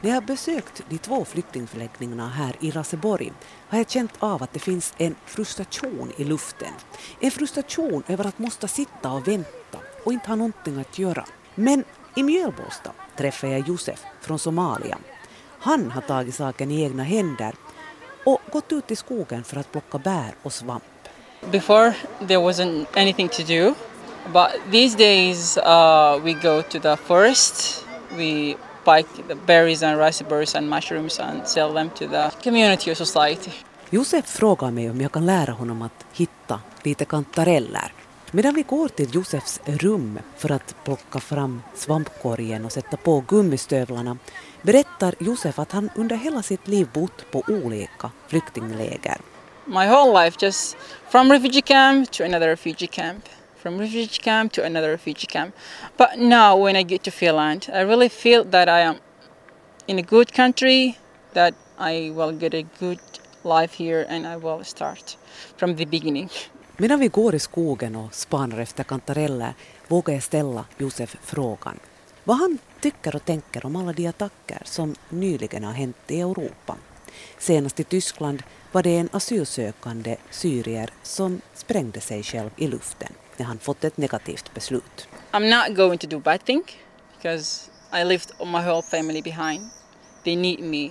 När jag besökt de 2 flyktingförläggningarna här i Raseborg har jag känt av att det finns en frustration i luften. En frustration över att måste sitta och vänta och inte ha någonting att göra. Men i Mjölbåstad träffade jag Josef från Somalia. Han har tagit saken i egna händer och gått ut i skogen för att plocka bär och svamp. Before there wasn't anything to do, but these days we go to the forest. We pick the berries and raspberries and mushrooms and sell them to the community or society. Josef frågar mig om jag kan lära honom att hitta lite kantareller. Medan vi går till Josefs rum för att plocka fram svampkorgen och sätta på gummistövlarna berättar Josef att han under hela sitt liv bott på olika flyktingläger. My whole life, just from refugee camp to another refugee camp, from refugee camp to another refugee camp. But now when I get to Finland, I really feel that I am in a good country, that I will get a good life here and I will start from the beginning. Medan vi går i skogen och spanar efter kantareller vågar jag ställa Josef frågan vad han tycker och tänker om alla de attacker som nyligen har hänt i Europa. Senast i Tyskland var det en asylsökande syrier som sprängde sig själv i luften när han fått ett negativt beslut. I'm not going to do bad thing because I left my whole family behind. They need me.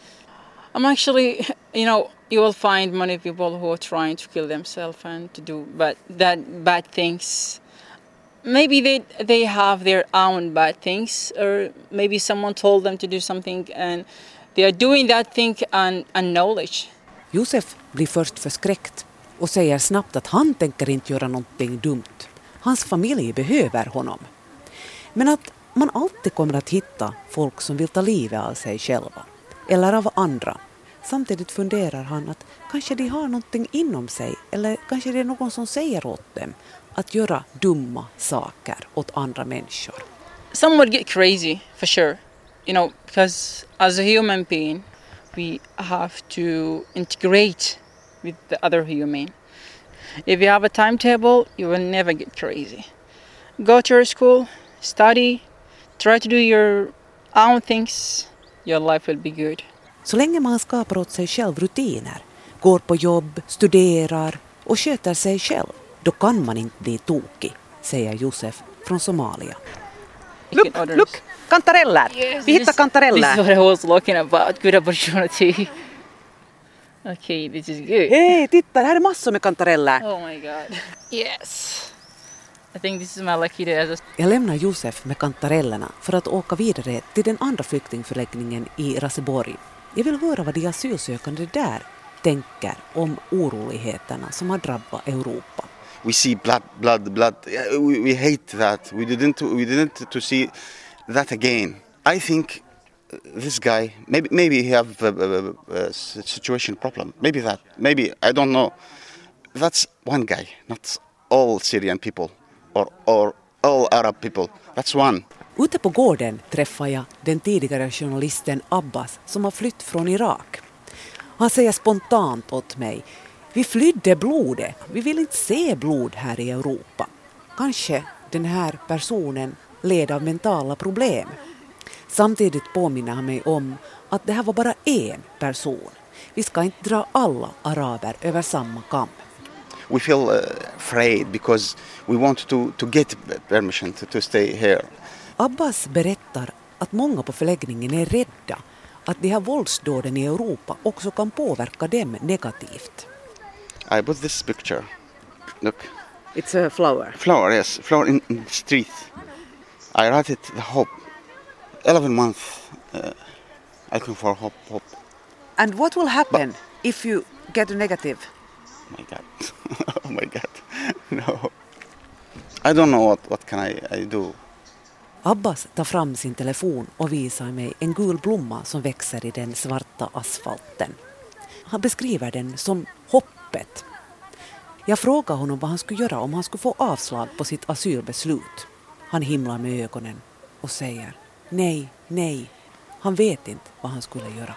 I'm actually, you will find many people who are trying to kill themselves and to do bad things. Maybe they have their own bad things, or maybe someone told them to do something and they are doing that thing unknowledge. Josef blir först förskräckt och säger snabbt att han tänker inte göra någonting dumt. Hans familj behöver honom. Men att man alltid kommer att hitta folk som vill ta livet av sig själva eller av andra. Samtidigt funderar han att kanske de har någonting inom sig eller kanske det är någon som säger åt dem att göra dumma saker åt andra människor. Some would get crazy for sure, because as a human being we have to integrate with the other human. If you have a timetable, you will never get crazy. Go to your school, study, try to do your own things, your life will be good. Så länge man skapar åt sig själv rutiner, går på jobb, studerar och sköter sig själv, då kan man inte bli tokig, säger Josef från Somalia. Look, kantareller! Yes, vi hittar kantareller! This is what I was looking about, good opportunity. Okay, this is good. Hej, titta, här är massor med kantareller! Oh my god. Yes. I think this is my lucky day. Jag lämnar Josef med kantarellerna för att åka vidare till den andra flyktingförläggningen i Raseborg. Jag vill höra vad de asylsökande där tänker om oroligheterna som har drabbat Europa. We see blood. We hate that. We didn't to see that again. I think this guy maybe he have a situation problem. Maybe that. Maybe I don't know. That's one guy, not all Syrian people or all Arab people. That's one. Ute på gården träffar jag den tidigare journalisten Abbas som har flytt från Irak. Han säger spontant åt mig: vi flydde blodet, vi vill inte se blod här i Europa. Kanske den här personen led av mentala problem. Samtidigt påminner han mig om att det här var bara en person. Vi ska inte dra alla araber över samma kam. We feel afraid because we want to get permission to stay here. Abbas berättar att många på förläggningen är rädda att de här våldsdåden i Europa också kan påverka dem negativt. I put this picture. Look. It's a flower. Flower, yes. Flower in the street. I write it the hope. 11 months. Looking for hope. And what will happen if you get a negative? Oh my God. Oh my God. No. I don't know what can I do. Abbas tar fram sin telefon och visar mig en gul blomma som växer i den svarta asfalten. Han beskriver den som hoppet. Jag frågar honom vad han skulle göra om han skulle få avslag på sitt asylbeslut. Han himlar med ögonen och säger nej. Han vet inte vad han skulle göra.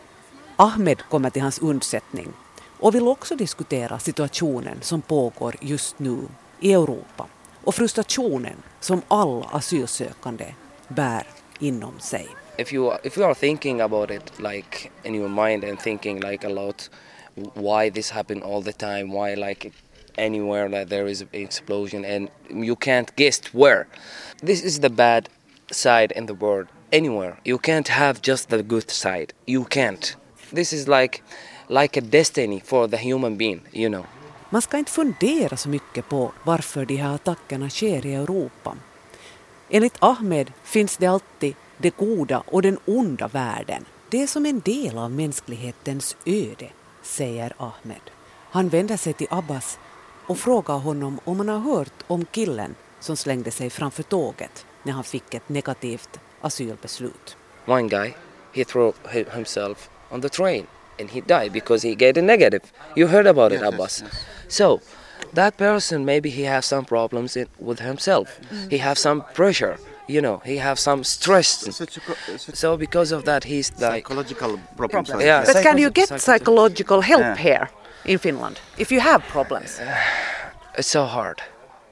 Ahmed kommer till hans undsättning och vill också diskutera situationen som pågår just nu i Europa och frustrationen som alla asylsökande bär inom sig. if you are thinking about it like in your mind and thinking like a lot, why this happen all the time, why like anywhere that there is an explosion and you can't guess where. This is the bad side in the world. Anywhere you can't have just the good side. You can't. This is like a destiny for the human being, you know. Man ska inte fundera så mycket på varför de här attackerna sker i Europa. Enligt Ahmed finns det alltid det goda och den onda världen. Det är som en del av mänsklighetens öde, säger Ahmed. Han vänder sig till Abbas och frågar honom om han har hört om killen som slängde sig framför tåget när han fick ett negativt asylbeslut. One guy, he threw himself on the train and he died because he get a negative. You heard about it, Abbas. Yes. So that person, maybe he has some problems with himself. He have some pressure, you know, he have some stress. So because of that, he's like Psychological problems. Yeah. But can you get Psychological. psychological help Yeah. here in Finland if you have problems? It's so hard.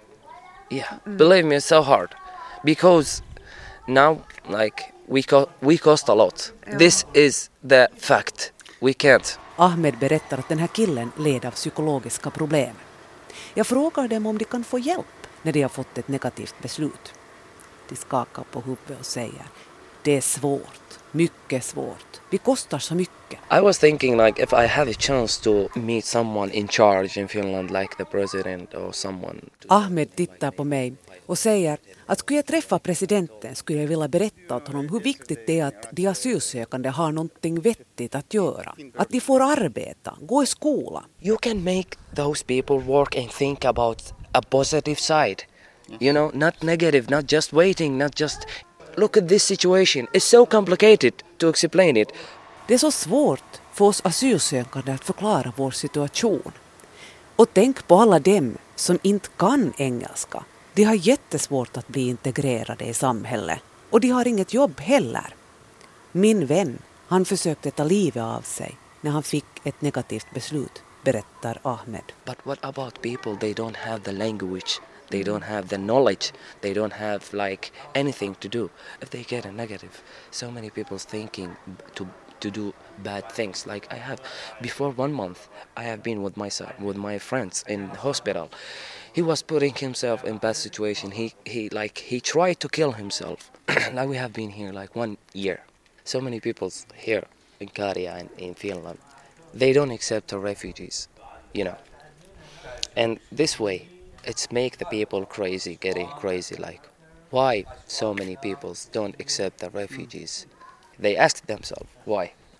Yeah, believe me, it's so hard because now like we cost a lot. This is the fact. We can't. Ahmed berättar att den här killen led av psykologiska problem. Jag frågar dem om de kan få hjälp när de har fått ett negativt beslut. De skakar på huvudet och säger: det är svårt, mycket svårt. Vi kostar så mycket. I was thinking like if I have a chance to meet someone in charge in Finland, like the president or someone. Ahmed tittar på mig och säger att skulle jag träffa presidenten skulle jag vilja berätta åt honom hur viktigt det är att de asylsökande har någonting vettigt att göra. Att de får arbeta, gå i skola. You can make those people work and think about a positive side. You know, not negative, not just waiting, not just look at this situation. It's so complicated to explain it. Det är så svårt för oss asylsökande att förklara vår situation. Och tänk på alla dem som inte kan engelska. De har jättesvårt att bli integrerade i samhället. Och de har inget jobb heller. Min vän, han försökte ta livet av sig när han fick ett negativt beslut, berättar Ahmed. But what about people, they don't have the language, they don't have the knowledge, they don't have like anything to do. If they get a negative, so many people thinking to do bad things. Like I have, before 1 month, I have been with my friends in the hospital. He was putting himself in bad situation. He tried to kill himself. Now we have been here like 1 year. So many people here in Karja and in Finland, they don't accept the refugees, you know. And this way, it's make the people crazy, getting crazy. Like, why so many people don't accept the refugees? They ask themselves, why?